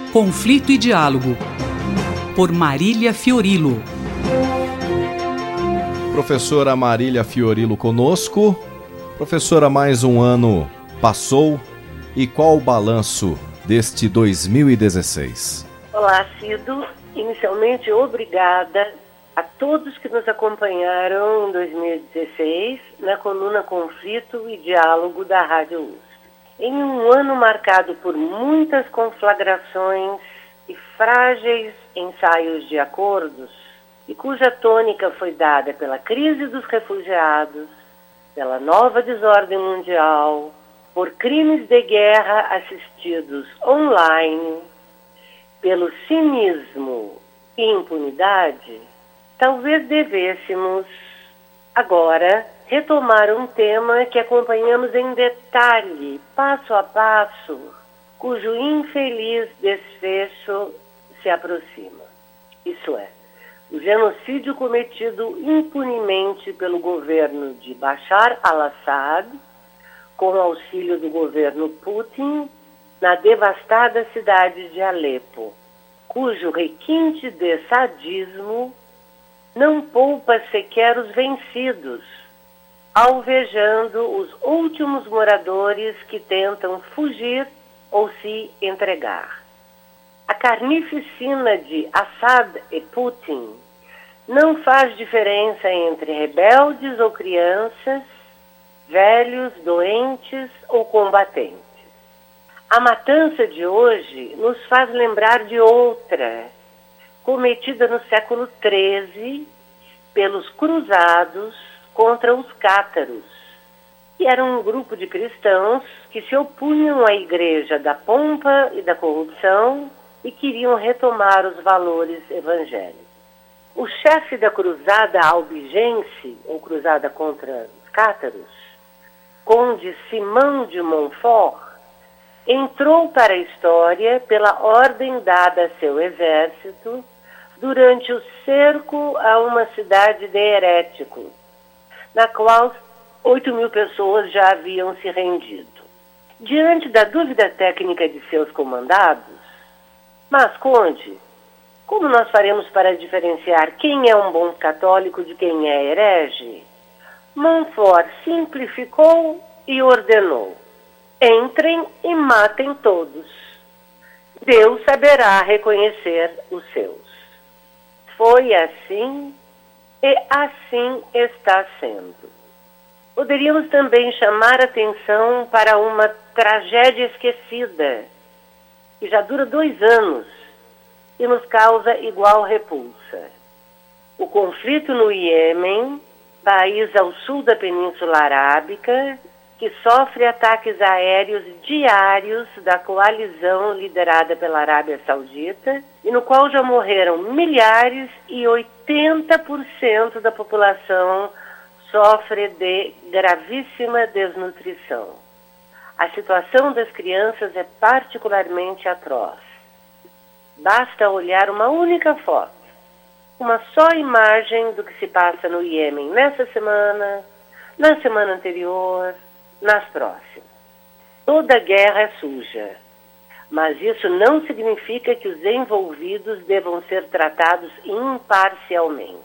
Conflito e Diálogo, por Marília Fiorilo. Professora Marília Fiorilo conosco. Professora, mais um ano passou e qual o balanço deste 2016? Olá, Cido. Inicialmente, obrigada a todos que nos acompanharam em 2016 na coluna Conflito e Diálogo da Rádio USP. Em um ano marcado por muitas conflagrações e frágeis ensaios de acordos, e cuja tônica foi dada pela crise dos refugiados, pela nova desordem mundial, por crimes de guerra assistidos online, pelo cinismo e impunidade, talvez devêssemos agora retomar um tema que acompanhamos em detalhe, passo a passo, cujo infeliz desfecho se aproxima. Isso é, o genocídio cometido impunemente pelo governo de Bashar al-Assad, com o auxílio do governo Putin, na devastada cidade de Alepo, cujo requinte de sadismo não poupa sequer os vencidos, alvejando os últimos moradores que tentam fugir ou se entregar. A carnificina de Assad e Putin não faz diferença entre rebeldes ou crianças, velhos, doentes ou combatentes. A matança de hoje nos faz lembrar de outra, cometida no século XIII pelos cruzados contra os cátaros, que eram um grupo de cristãos que se opunham à igreja da pompa e da corrupção e queriam retomar os valores evangélicos. O chefe da cruzada albigense, ou cruzada contra os cátaros, conde Simão de Montfort, entrou para a história pela ordem dada a seu exército durante o cerco a uma cidade de heréticos, na qual 8.000 pessoas já haviam se rendido. Diante da dúvida técnica de seus comandados, mas, conde, como nós faremos para diferenciar quem é um bom católico de quem é herege? Montfort simplificou e ordenou: entrem e matem todos. Deus saberá reconhecer os seus. Foi assim e assim está sendo. Poderíamos também chamar atenção para uma tragédia esquecida, que já dura 2 anos e nos causa igual repulsa. O conflito no Iêmen, país ao sul da Península Arábica, que sofre ataques aéreos diários da coalizão liderada pela Arábia Saudita, e no qual já morreram milhares e 80% da população sofre de gravíssima desnutrição. A situação das crianças é particularmente atroz. Basta olhar uma única foto, uma só imagem do que se passa no Iêmen nessa semana, na semana anterior, nas próximas. Toda guerra é suja, mas isso não significa que os envolvidos devam ser tratados imparcialmente.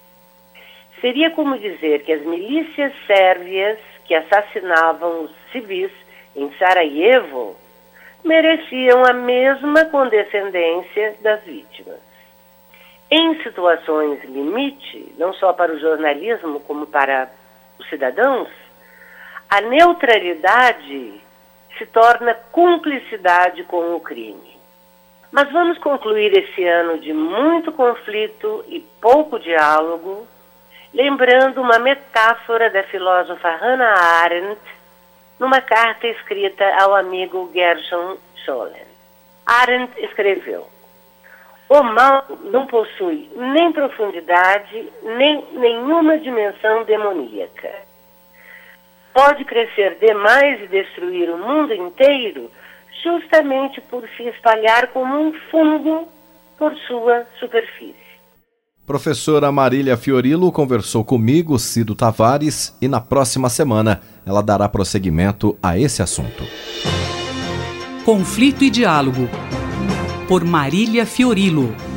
Seria como dizer que as milícias sérvias que assassinavam os civis em Sarajevo mereciam a mesma condescendência das vítimas. Em situações limite, não só para o jornalismo como para os cidadãos, a neutralidade se torna cumplicidade com o crime. Mas vamos concluir esse ano de muito conflito e pouco diálogo, lembrando uma metáfora da filósofa Hannah Arendt numa carta escrita ao amigo Gershom Scholem. Arendt escreveu: o mal não possui nem profundidade, nem nenhuma dimensão demoníaca. Pode crescer demais e destruir o mundo inteiro justamente por se espalhar como um fungo por sua superfície. Professora Marília Fiorilo conversou comigo, Cido Tavares, e na próxima semana ela dará prosseguimento a esse assunto. Conflito e Diálogo, por Marília Fiorilo.